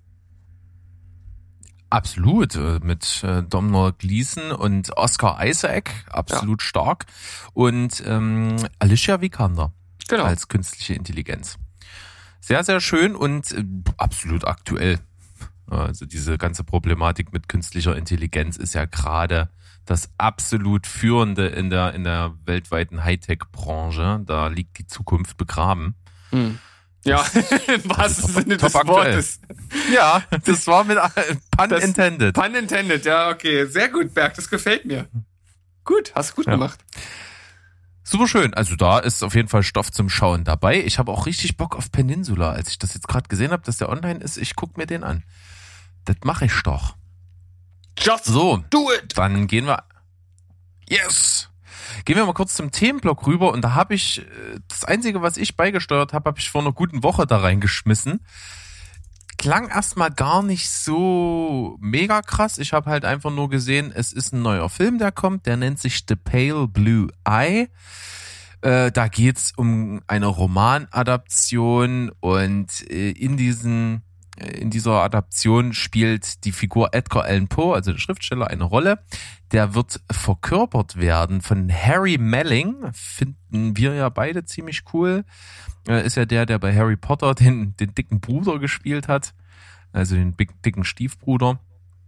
Absolut, mit Domhnall Gleeson und Oscar Isaac, absolut stark. Und Alicia Vikander als künstliche Intelligenz. Sehr, sehr schön und absolut aktuell. Also diese ganze Problematik mit künstlicher Intelligenz ist ja gerade das absolut Führende in der weltweiten Hightech-Branche. Da liegt die Zukunft begraben. Ja, im wahrsten Sinne des Wortes. Ja, das war mit Pun intended. Pun intended, ja, okay. Sehr gut, Berg, das gefällt mir. Gut, hast gut gemacht. Super schön. Also da ist auf jeden Fall Stoff zum Schauen dabei. Ich habe auch richtig Bock auf Peninsula. Als ich das jetzt gerade gesehen habe, dass der online ist, ich guck mir den an. Das mache ich doch. Just so, do it! Dann gehen wir... Yes! Gehen wir mal kurz zum Themenblock rüber und da habe ich, das Einzige, was ich beigesteuert habe, habe ich vor einer guten Woche da reingeschmissen. Klang erstmal gar nicht so mega krass. Ich habe halt einfach nur gesehen, es ist ein neuer Film, der kommt, der nennt sich The Pale Blue Eye. Da geht's um eine Romanadaption und in dieser Adaption spielt die Figur Edgar Allan Poe, also der Schriftsteller, eine Rolle. Der wird verkörpert werden von Harry Melling, finden wir ja beide ziemlich cool. Ist ja der bei Harry Potter den dicken Bruder gespielt hat, also den dicken Stiefbruder.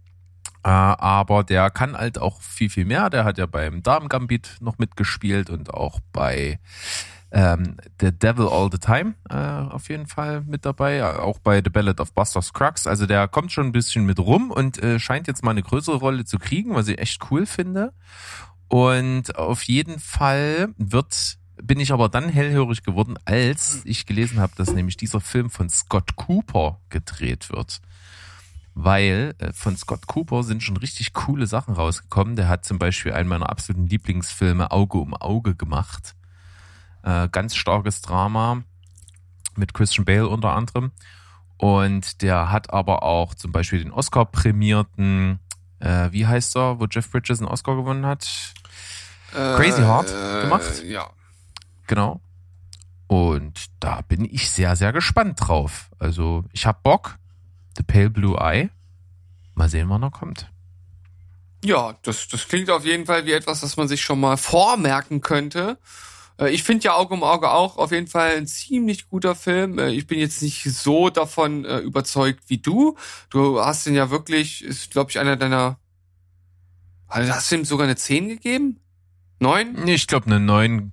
Aber der kann halt auch viel, viel mehr. Der hat ja beim Damen-Gambit noch mitgespielt und auch bei The Devil All the Time auf jeden Fall mit dabei. Auch bei The Ballad of Buster Scruggs. Also der kommt schon ein bisschen mit rum und scheint jetzt mal eine größere Rolle zu kriegen, was ich echt cool finde. Und auf jeden Fall bin ich aber dann hellhörig geworden, als ich gelesen habe, dass nämlich dieser Film von Scott Cooper gedreht wird. Weil von Scott Cooper sind schon richtig coole Sachen rausgekommen. Der hat zum Beispiel einen meiner absoluten Lieblingsfilme Auge um Auge gemacht. Ganz starkes Drama mit Christian Bale unter anderem. Und der hat aber auch zum Beispiel den Oscar-prämierten, wie heißt er, wo Jeff Bridges einen Oscar gewonnen hat? Crazy Heart gemacht. Ja. Genau. Und da bin ich sehr, sehr gespannt drauf. Also ich hab Bock. The Pale Blue Eye. Mal sehen, wann er kommt. Ja, das klingt auf jeden Fall wie etwas, das man sich schon mal vormerken könnte. Ich finde ja Auge um Auge auch auf jeden Fall ein ziemlich guter Film. Ich bin jetzt nicht so davon überzeugt wie du. Du hast ihn ja wirklich, ist glaube ich einer deiner... Hast du ihm sogar eine 10 gegeben? 9? Ich glaube eine 9.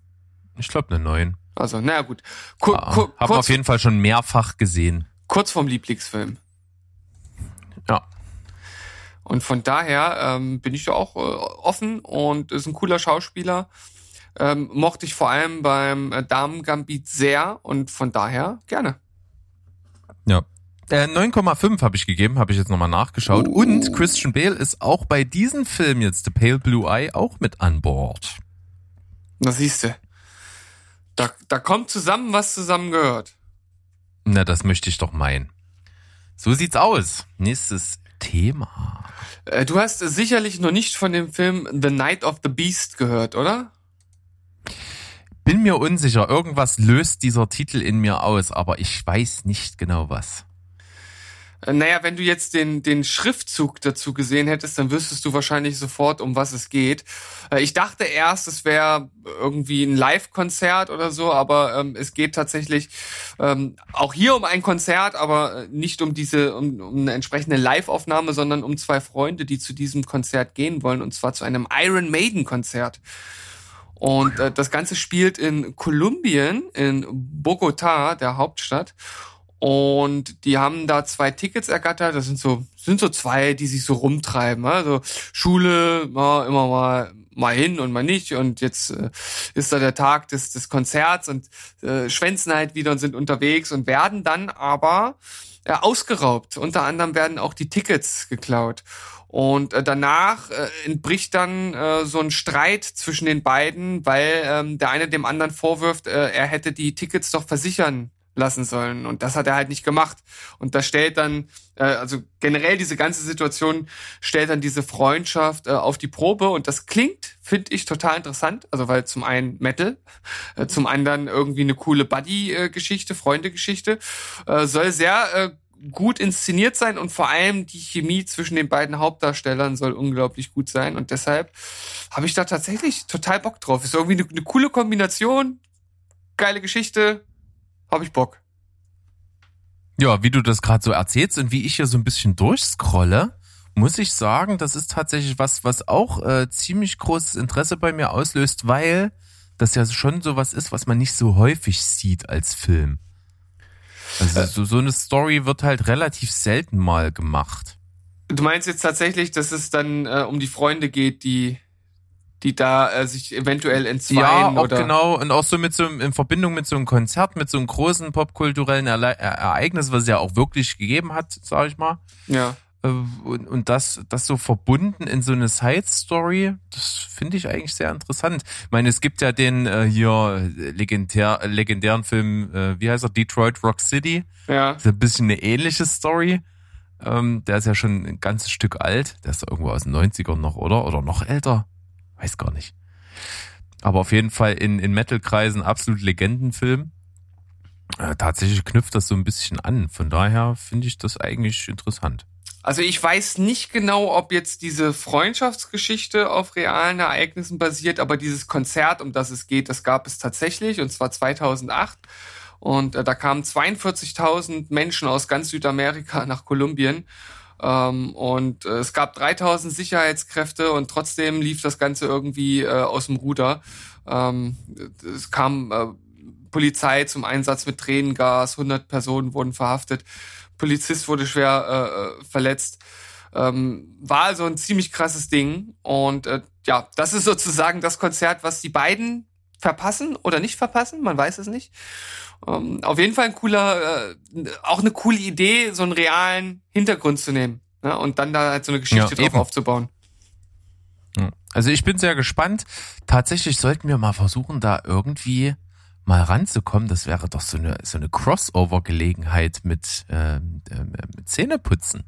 Also, naja gut. Hab auf jeden Fall schon mehrfach gesehen. Kurz vorm Lieblingsfilm. Ja. Und von daher bin ich da auch offen und ist ein cooler Schauspieler. Mochte ich vor allem beim Damen-Gambit sehr und von daher gerne. Ja. 9,5 habe ich gegeben, habe ich jetzt nochmal nachgeschaut. Und Christian Bale ist auch bei diesem Film jetzt, The Pale Blue Eye, auch mit an Bord. Na siehste. Da kommt zusammen, was zusammengehört. Na, das möchte ich doch meinen. So sieht's aus. Nächstes Thema. Du hast sicherlich noch nicht von dem Film The Night of the Beast gehört, oder? Bin mir unsicher. Irgendwas löst dieser Titel in mir aus, aber ich weiß nicht genau was. Naja, wenn du jetzt den Schriftzug dazu gesehen hättest, dann wüsstest du wahrscheinlich sofort, um was es geht. Ich dachte erst, es wäre irgendwie ein Live-Konzert oder so, aber es geht tatsächlich auch hier um ein Konzert, aber nicht um eine entsprechende Live-Aufnahme, sondern um zwei Freunde, die zu diesem Konzert gehen wollen, und zwar zu einem Iron Maiden-Konzert. Und das Ganze spielt in Kolumbien, in Bogotá, der Hauptstadt. Und die haben da 2 Tickets ergattert. Das sind so 2, die sich so rumtreiben. Also Schule, ja, immer mal hin und mal nicht. Und jetzt ist da der Tag des Konzerts und schwänzen halt wieder und sind unterwegs und werden dann aber ausgeraubt. Unter anderem werden auch die Tickets geklaut. Und danach entbricht dann so ein Streit zwischen den beiden, weil der eine dem anderen vorwirft, er hätte die Tickets doch versichern lassen sollen. Und das hat er halt nicht gemacht. Und das stellt dann, also generell diese ganze Situation stellt dann diese Freundschaft auf die Probe. Und das klingt, finde ich, total interessant. Also weil zum einen Metal, zum anderen irgendwie eine coole Buddy-Geschichte, Freunde-Geschichte. Soll sehr gut inszeniert sein und vor allem die Chemie zwischen den beiden Hauptdarstellern soll unglaublich gut sein. Und deshalb habe ich da tatsächlich total Bock drauf. Ist irgendwie eine coole Kombination, geile Geschichte. Hab ich Bock. Ja, wie du das gerade so erzählst und wie ich hier so ein bisschen durchscrolle, muss ich sagen, das ist tatsächlich was auch ziemlich großes Interesse bei mir auslöst, weil das ja schon sowas ist, was man nicht so häufig sieht als Film. Also so eine Story wird halt relativ selten mal gemacht. Du meinst jetzt tatsächlich, dass es dann um die Freunde geht, die da sich eventuell entzweien? Ja, auch oder? Genau. Und auch so in Verbindung mit so einem Konzert, mit so einem großen popkulturellen Ereignis, was es ja auch wirklich gegeben hat, sag ich mal. Ja. Und das so verbunden in so eine Side-Story, das finde ich eigentlich sehr interessant. Ich meine, es gibt ja den hier legendären Film, wie heißt er, Detroit Rock City. Ja. Das ist ein bisschen eine ähnliche Story. Der ist ja schon ein ganzes Stück alt. Der ist irgendwo aus den 90ern noch, oder? Oder noch älter? Weiß gar nicht. Aber auf jeden Fall in Metal-Kreisen absolut Legendenfilm. Tatsächlich knüpft das so ein bisschen an. Von daher finde ich das eigentlich interessant. Also ich weiß nicht genau, ob jetzt diese Freundschaftsgeschichte auf realen Ereignissen basiert, aber dieses Konzert, um das es geht, das gab es tatsächlich, und zwar 2008. Und da kamen 42.000 Menschen aus ganz Südamerika nach Kolumbien. Und es gab 3.000 Sicherheitskräfte und trotzdem lief das Ganze irgendwie aus dem Ruder. Es kam Polizei zum Einsatz mit Tränengas, 100 Personen wurden verhaftet. Polizist wurde schwer verletzt. War also ein ziemlich krasses Ding. Und ja, das ist sozusagen das Konzert, was die beiden verpassen oder nicht verpassen, man weiß es nicht. Auf jeden Fall auch eine coole Idee, so einen realen Hintergrund zu nehmen, ne? Und dann da halt so eine Geschichte drauf aufzubauen. Also ich bin sehr gespannt. Tatsächlich sollten wir mal versuchen, da irgendwie mal ranzukommen. Das wäre doch so eine Crossover-Gelegenheit mit Zähneputzen.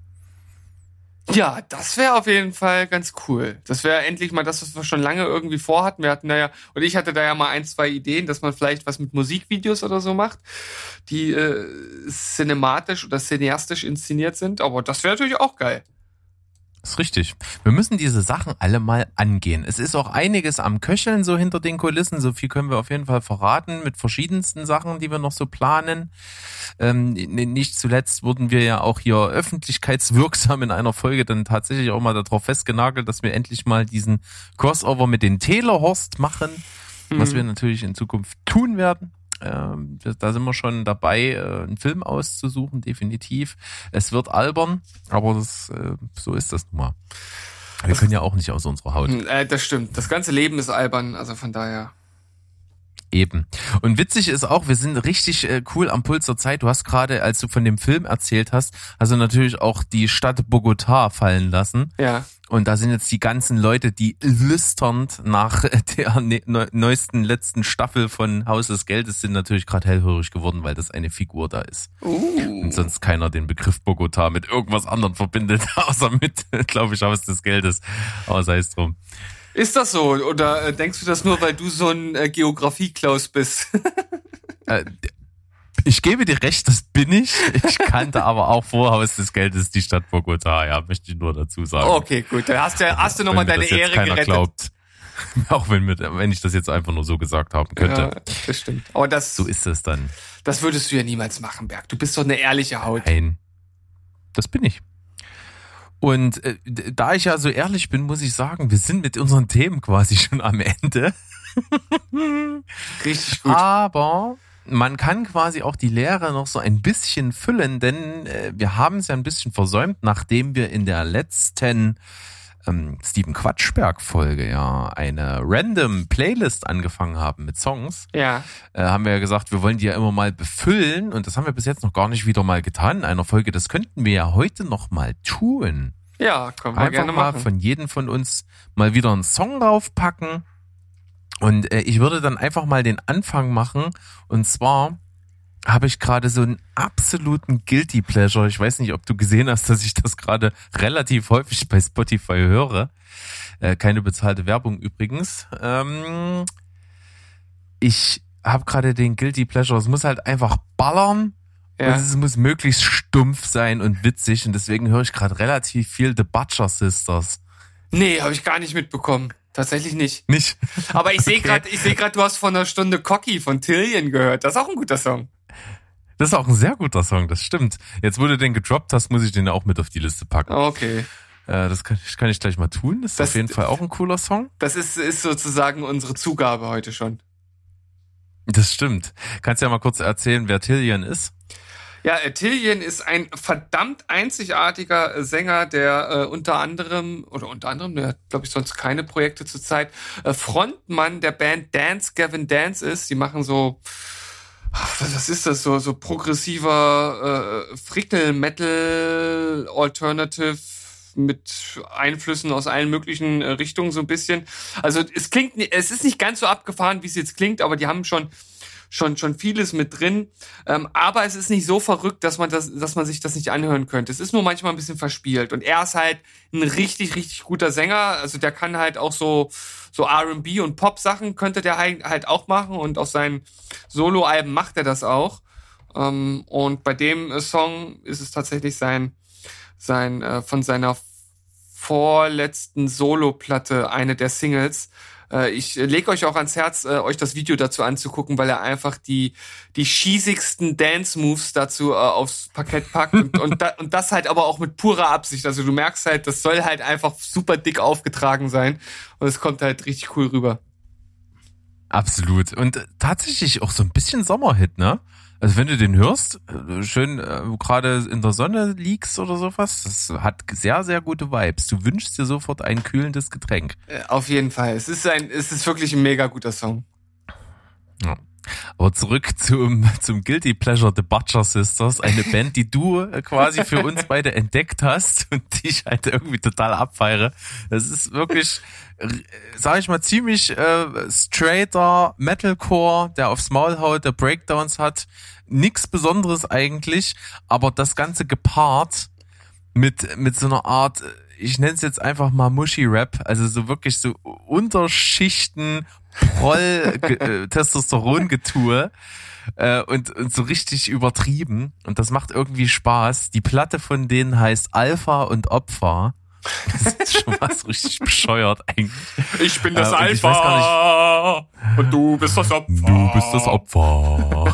Ja, das wäre auf jeden Fall ganz cool. Das wäre endlich mal das, was wir schon lange irgendwie vorhatten. Ich hatte da ja mal 1, 2 Ideen, dass man vielleicht was mit Musikvideos oder so macht, die cinematisch oder cineastisch inszeniert sind. Aber das wäre natürlich auch geil. Das ist richtig. Wir müssen diese Sachen alle mal angehen. Es ist auch einiges am Köcheln so hinter den Kulissen. So viel können wir auf jeden Fall verraten mit verschiedensten Sachen, die wir noch so planen. Nicht zuletzt wurden wir ja auch hier öffentlichkeitswirksam in einer Folge dann tatsächlich auch mal darauf festgenagelt, dass wir endlich mal diesen Crossover mit den Telehorst machen, was wir natürlich in Zukunft tun werden. Da sind wir schon dabei, einen Film auszusuchen, definitiv. Es wird albern, aber so ist das nun mal. Wir können ja auch nicht aus unserer Haut. Das stimmt. Das ganze Leben ist albern, also von daher. Eben. Und witzig ist auch, wir sind richtig cool am Puls der Zeit. Du hast gerade, als du von dem Film erzählt hast, also natürlich auch die Stadt Bogotá fallen lassen. Ja. Und da sind jetzt die ganzen Leute, die lüsternd nach der neuesten letzten Staffel von Haus des Geldes sind, natürlich gerade hellhörig geworden, weil das eine Figur da ist. Und sonst keiner den Begriff Bogotá mit irgendwas anderem verbindet, außer mit, glaube ich, Haus des Geldes. Aber sei es drum. Ist das so? Oder denkst du das nur, weil du so ein Geografie-Klaus bist? Ich gebe dir recht, das bin ich. Ich kannte aber auch vor Haus des Geldes die Stadt Bogotá, ja, möchte ich nur dazu sagen. Okay, gut, dann hast du nochmal deine Ehre gerettet. Glaubt, auch wenn ich das jetzt einfach nur so gesagt haben könnte. Ja, das stimmt. Aber so ist es dann. Das würdest du ja niemals machen, Berg. Du bist doch eine ehrliche Haut. Nein, das bin ich. Und da ich ja so ehrlich bin, muss ich sagen, wir sind mit unseren Themen quasi schon am Ende. Richtig gut. Aber man kann quasi auch die Leere noch so ein bisschen füllen, denn wir haben es ja ein bisschen versäumt, nachdem wir in der letzten Steven Quatschberg-Folge ja eine random Playlist angefangen haben mit Songs. Ja. Haben wir ja gesagt, wir wollen die ja immer mal befüllen und das haben wir bis jetzt noch gar nicht wieder mal getan in einer Folge. Das könnten wir ja heute noch mal tun. Ja, können wir einfach gerne mal machen. Von jedem von uns mal wieder einen Song draufpacken. Und ich würde dann einfach mal den Anfang machen. Und zwar habe ich gerade so einen absoluten Guilty Pleasure. Ich weiß nicht, ob du gesehen hast, dass ich das gerade relativ häufig bei Spotify höre. Keine bezahlte Werbung übrigens. Ich habe gerade den Guilty Pleasure. Es muss halt einfach ballern. Ja. Und es muss möglichst stumpf sein und witzig. Und deswegen höre ich gerade relativ viel The Butcher Sisters. Nee, habe ich gar nicht mitbekommen. Tatsächlich nicht. Nicht? Aber ich sehe gerade, du hast vor einer Stunde Cocky von Tillian gehört. Das ist auch ein guter Song. Das ist auch ein sehr guter Song, das stimmt. Jetzt, wo du den gedroppt hast, muss ich den auch mit auf die Liste packen. Okay. Das kann ich gleich mal tun. Das ist auf jeden Fall auch ein cooler Song. Das ist sozusagen unsere Zugabe heute schon. Das stimmt. Kannst du ja mal kurz erzählen, wer Tillian ist? Ja, Tillian ist ein verdammt einzigartiger Sänger, der unter anderem, der hat, glaube ich, sonst keine Projekte zurzeit, Frontmann der Band Dance Gavin Dance ist. Die machen so, was ist das, so progressiver Frickel-Metal Alternative mit Einflüssen aus allen möglichen Richtungen so ein bisschen. Also es ist nicht ganz so abgefahren, wie es jetzt klingt, aber die haben schon schon vieles mit drin. Aber es ist nicht so verrückt, dass man sich das nicht anhören könnte. Es ist nur manchmal ein bisschen verspielt. Und er ist halt ein richtig, richtig guter Sänger. Also der kann halt auch so R&B und Pop-Sachen könnte der halt auch machen. Und auf seinen Solo-Alben macht er das auch. Und bei dem Song ist es tatsächlich sein von seiner vorletzten Solo-Platte, eine der Singles. Ich lege euch auch ans Herz, euch das Video dazu anzugucken, weil er einfach die schießigsten Dance-Moves dazu aufs Parkett packt und das halt aber auch mit purer Absicht. Also du merkst halt, das soll halt einfach super dick aufgetragen sein und es kommt halt richtig cool rüber. Absolut. Und tatsächlich auch so ein bisschen Sommerhit, ne? Also wenn du den hörst, schön gerade in der Sonne liegst oder sowas, das hat sehr, sehr gute Vibes. Du wünschst dir sofort ein kühlendes Getränk. Auf jeden Fall. Es ist wirklich ein mega guter Song. Ja. Aber zurück zum Guilty Pleasure The Butcher Sisters, eine Band, die du quasi für uns beide entdeckt hast und die ich halt irgendwie total abfeiere. Das ist wirklich, sag ich mal, ziemlich straighter Metalcore, der aufs Maul haut, der Breakdowns hat. Nix Besonderes eigentlich, aber das Ganze gepaart mit so einer Art, ich nenne es jetzt einfach mal Mushy-Rap, also so wirklich so Unterschichten Testosterongetue und so richtig übertrieben und das macht irgendwie Spaß. Die Platte von denen heißt Alpha und Opfer. Das ist schon was richtig bescheuert eigentlich. Ich bin das Alpha und du bist das Opfer. Du bist das Opfer.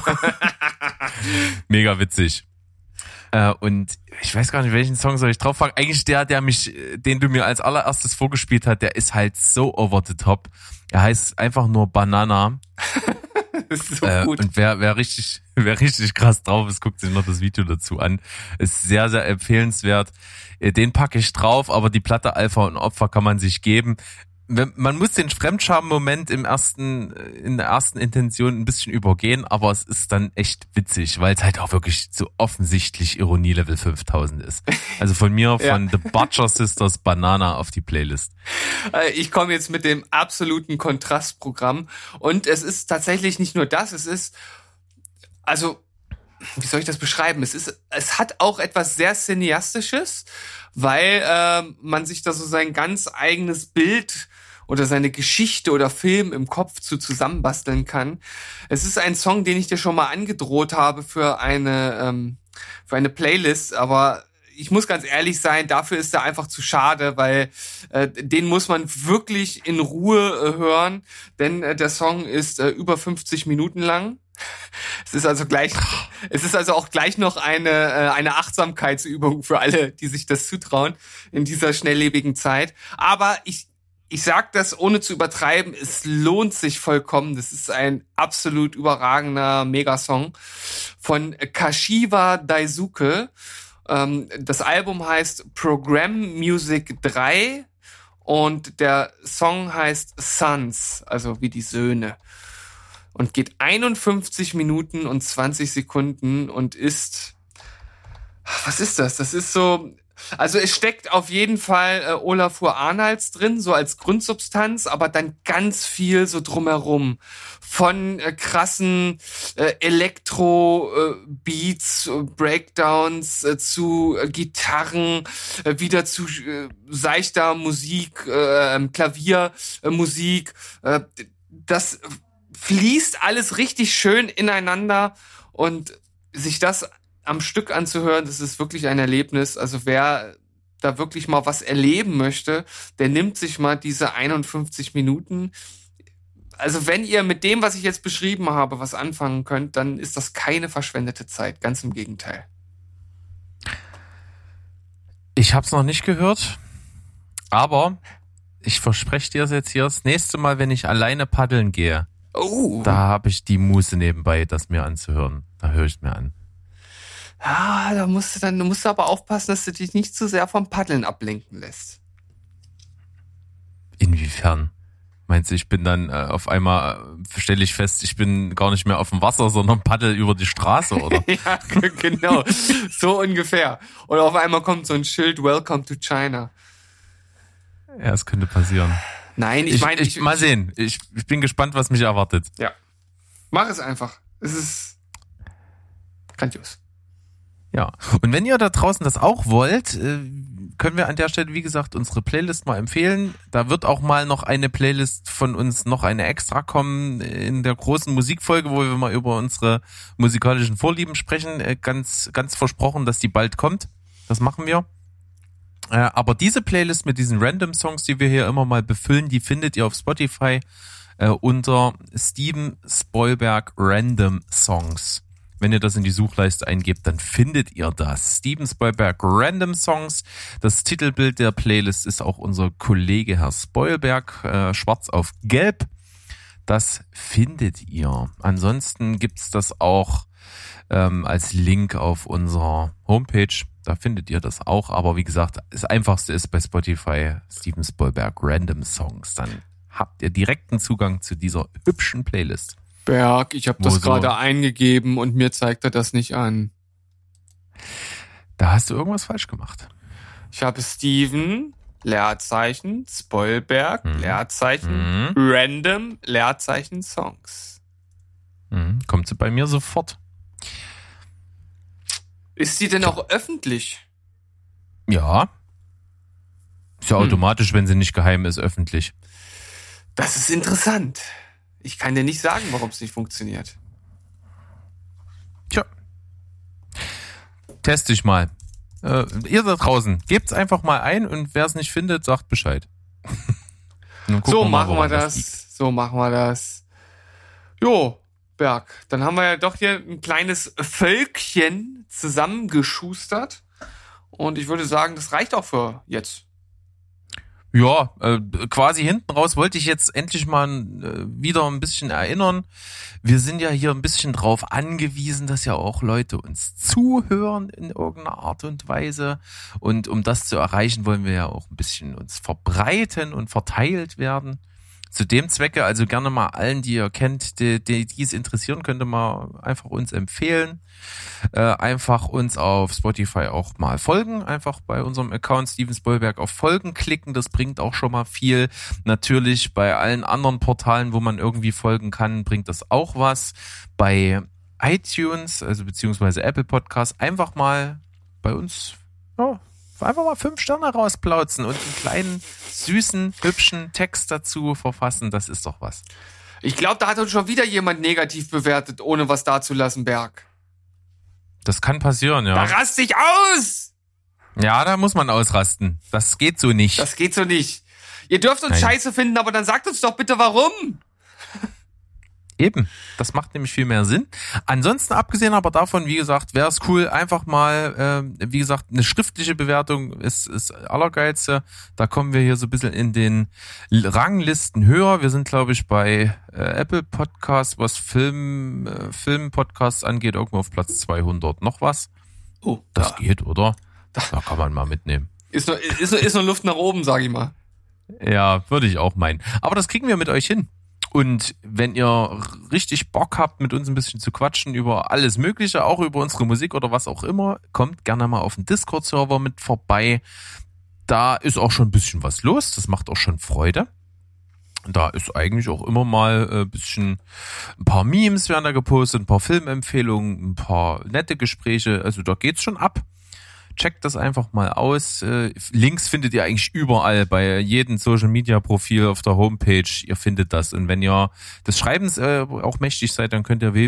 Mega witzig. Und ich weiß gar nicht, welchen Song soll ich drauf fangen. Eigentlich den du mir als allererstes vorgespielt hast, der ist halt so over the top. Er heißt einfach nur Banana. Das ist so gut. Und wer richtig krass drauf ist, guckt sich noch das Video dazu an. Ist sehr, sehr empfehlenswert. Den packe ich drauf, aber die Platte Alpha und Opfer kann man sich geben. Man muss den Fremdscham-Moment in der ersten Intention ein bisschen übergehen, aber es ist dann echt witzig, weil es halt auch wirklich so offensichtlich Ironie Level 5000 ist. Also von mir, von The Butcher Sisters Banana auf die Playlist. Ich komme jetzt mit dem absoluten Kontrastprogramm und es ist tatsächlich nicht nur das, es ist, also, wie soll ich das beschreiben? Es hat auch etwas sehr Cineastisches, weil man sich da so sein ganz eigenes Bild oder seine Geschichte oder Film im Kopf zusammenbasteln kann. Es ist ein Song, den ich dir schon mal angedroht habe für eine Playlist, aber ich muss ganz ehrlich sein, dafür ist er einfach zu schade, weil den muss man wirklich in Ruhe hören, denn der Song ist über 50 Minuten lang. Es ist also auch gleich noch eine Achtsamkeitsübung für alle, die sich das zutrauen in dieser schnelllebigen Zeit. Aber ich sag das ohne zu übertreiben, es lohnt sich vollkommen. Das ist ein absolut überragender Megasong von Kashiwa Daisuke. Das Album heißt Program Music 3 und der Song heißt Sons, also wie die Söhne. Und geht 51 Minuten und 20 Sekunden und ist, was ist das? Das ist so, also es steckt auf jeden Fall Olafur Arnalds drin, so als Grundsubstanz, aber dann ganz viel so drumherum. Von krassen Elektro-Beats, Breakdowns zu Gitarren, wieder zu seichter Musik, Klaviermusik. Das fließt alles richtig schön ineinander und sich das am Stück anzuhören, das ist wirklich ein Erlebnis. Also wer da wirklich mal was erleben möchte, der nimmt sich mal diese 51 Minuten. Also wenn ihr mit dem, was ich jetzt beschrieben habe, was anfangen könnt, dann ist das keine verschwendete Zeit. Ganz im Gegenteil. Ich hab's noch nicht gehört, aber ich verspreche dir jetzt hier, das nächste Mal, wenn ich alleine paddeln gehe, da habe ich die Muße nebenbei, das mir anzuhören. Da höre ich mir an. Ja, du musst aber aufpassen, dass du dich nicht zu sehr vom Paddeln ablenken lässt. Inwiefern? Meinst du, ich bin dann auf einmal, stelle ich fest, ich bin gar nicht mehr auf dem Wasser, sondern paddel über die Straße, oder? Ja, genau. So ungefähr. Oder auf einmal kommt so ein Schild, Welcome to China. Ja, es könnte passieren. Nein, ich meine... Mal sehen. Ich bin gespannt, was mich erwartet. Ja. Mach es einfach. Es ist grandios. Ja, und wenn ihr da draußen das auch wollt, können wir an der Stelle, wie gesagt, unsere Playlist mal empfehlen. Da wird auch mal noch eine Playlist von uns, noch eine extra kommen in der großen Musikfolge, wo wir mal über unsere musikalischen Vorlieben sprechen. Ganz, ganz versprochen, dass die bald kommt. Das machen wir. Aber diese Playlist mit diesen Random Songs, die wir hier immer mal befüllen, die findet ihr auf Spotify unter Steven Spoilberg Random Songs. Wenn ihr das in die Suchleiste eingebt, dann findet ihr das. Steven Spoilberg Random Songs. Das Titelbild der Playlist ist auch unser Kollege Herr Spoilberg, schwarz auf gelb. Das findet ihr. Ansonsten gibt's das auch als Link auf unserer Homepage. Da findet ihr das auch. Aber wie gesagt, das Einfachste ist bei Spotify Steven Spoilberg Random Songs. Dann habt ihr direkten Zugang zu dieser hübschen Playlist. Berg, ich habe das gerade eingegeben und mir zeigt er das nicht an. Da hast du irgendwas falsch gemacht. Ich habe Steven, Leerzeichen, Spoilberg, Leerzeichen, Random, Leerzeichen, Songs. Kommt sie bei mir sofort. Ist sie denn auch öffentlich? Ja. Ist ja automatisch, wenn sie nicht geheim ist, öffentlich. Das ist interessant. Ich kann dir nicht sagen, warum es nicht funktioniert. Tja. Test dich mal. Ihr da draußen, gebt's einfach mal ein und wer es nicht findet, sagt Bescheid. So machen wir das. So machen wir das. Jo, Berg, dann haben wir ja doch hier ein kleines Völkchen zusammengeschustert. Und ich würde sagen, das reicht auch für jetzt. Ja, quasi hinten raus wollte ich jetzt endlich mal wieder ein bisschen erinnern. Wir sind ja hier ein bisschen drauf angewiesen, dass ja auch Leute uns zuhören in irgendeiner Art und Weise. Und um das zu erreichen, wollen wir ja auch ein bisschen uns verbreiten und verteilt werden. Zu dem Zwecke also gerne mal allen, die ihr kennt, die es interessieren, könnt ihr mal einfach uns empfehlen. Einfach uns auf Spotify auch mal folgen. Einfach bei unserem Account Steven Spoilberg auf Folgen klicken. Das bringt auch schon mal viel. Natürlich bei allen anderen Portalen, wo man irgendwie folgen kann, bringt das auch was. Bei iTunes, also beziehungsweise Apple Podcasts, einfach mal bei uns, ja, einfach mal 5 Sterne rausplauzen und einen kleinen, süßen, hübschen Text dazu verfassen. Das ist doch was. Ich glaube, da hat uns schon wieder jemand negativ bewertet, ohne was dazulassen, Berg. Das kann passieren, ja. Da raste ich aus! Ja, da muss man ausrasten. Das geht so nicht. Das geht so nicht. Ihr dürft uns scheiße finden, aber dann sagt uns doch bitte, warum. Eben, das macht nämlich viel mehr Sinn. Ansonsten, abgesehen aber davon, wie gesagt, wäre es cool, einfach mal, wie gesagt, eine schriftliche Bewertung ist allergeilste. Da kommen wir hier so ein bisschen in den Ranglisten höher. Wir sind, glaube ich, bei Apple Podcasts, was Film-Podcasts angeht, irgendwo auf Platz 200 noch was. Oh, das geht, oder? Da kann man mal mitnehmen. Ist noch Luft nach oben, sag ich mal. Ja, würde ich auch meinen. Aber das kriegen wir mit euch hin. Und wenn ihr richtig Bock habt, mit uns ein bisschen zu quatschen über alles Mögliche, auch über unsere Musik oder was auch immer, kommt gerne mal auf den Discord-Server mit vorbei. Da ist auch schon ein bisschen was los. Das macht auch schon Freude. Da ist eigentlich auch immer mal ein paar Memes werden da gepostet, ein paar Filmempfehlungen, ein paar nette Gespräche. Also da geht's schon ab. Checkt das einfach mal aus. Links findet ihr eigentlich überall, bei jedem Social-Media-Profil auf der Homepage. Ihr findet das. Und wenn ihr des Schreibens auch mächtig seid, dann könnt ihr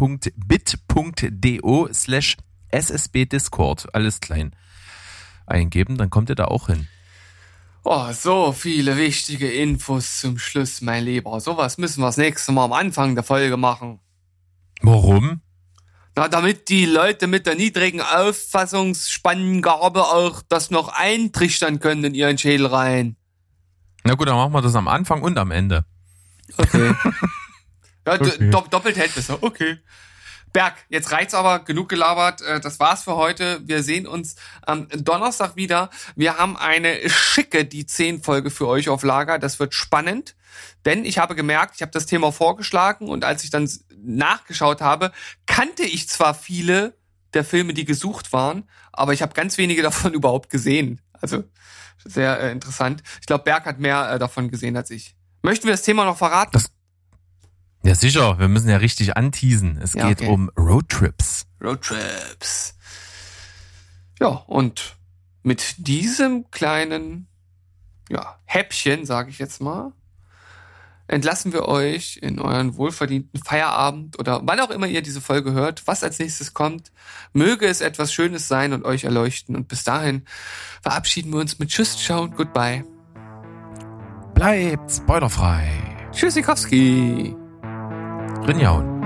www.bit.do/ssbdiscord, alles klein, eingeben. Dann kommt ihr da auch hin. Oh, so viele wichtige Infos zum Schluss, mein Lieber. Sowas müssen wir das nächste Mal am Anfang der Folge machen. Warum? Na, damit die Leute mit der niedrigen Auffassungsspangengabe auch das noch eintrichtern können in ihren Schädel rein. Na gut, dann machen wir das am Anfang und am Ende. Okay. Ja, Okay. Doppelt hält besser. Okay. Berg, jetzt reicht's aber, genug gelabert. Das war's für heute. Wir sehen uns am Donnerstag wieder. Wir haben eine schicke Die 10 Folge für euch auf Lager. Das wird spannend. Denn ich habe gemerkt, ich habe das Thema vorgeschlagen und als ich dann nachgeschaut habe, kannte ich zwar viele der Filme, die gesucht waren, aber ich habe ganz wenige davon überhaupt gesehen. Also sehr interessant. Ich glaube, Berg hat mehr davon gesehen als ich. Möchten wir das Thema noch verraten? Ja, sicher. Wir müssen ja richtig anteasen. Es geht um Roadtrips. Roadtrips. Ja, und mit diesem kleinen Häppchen, sage ich jetzt mal, entlassen wir euch in euren wohlverdienten Feierabend oder wann auch immer ihr diese Folge hört, was als nächstes kommt. Möge es etwas Schönes sein und euch erleuchten. Und bis dahin verabschieden wir uns mit Tschüss, Ciao und Goodbye. Bleibt spoilerfrei. Tschüssikowski. Rinjaun.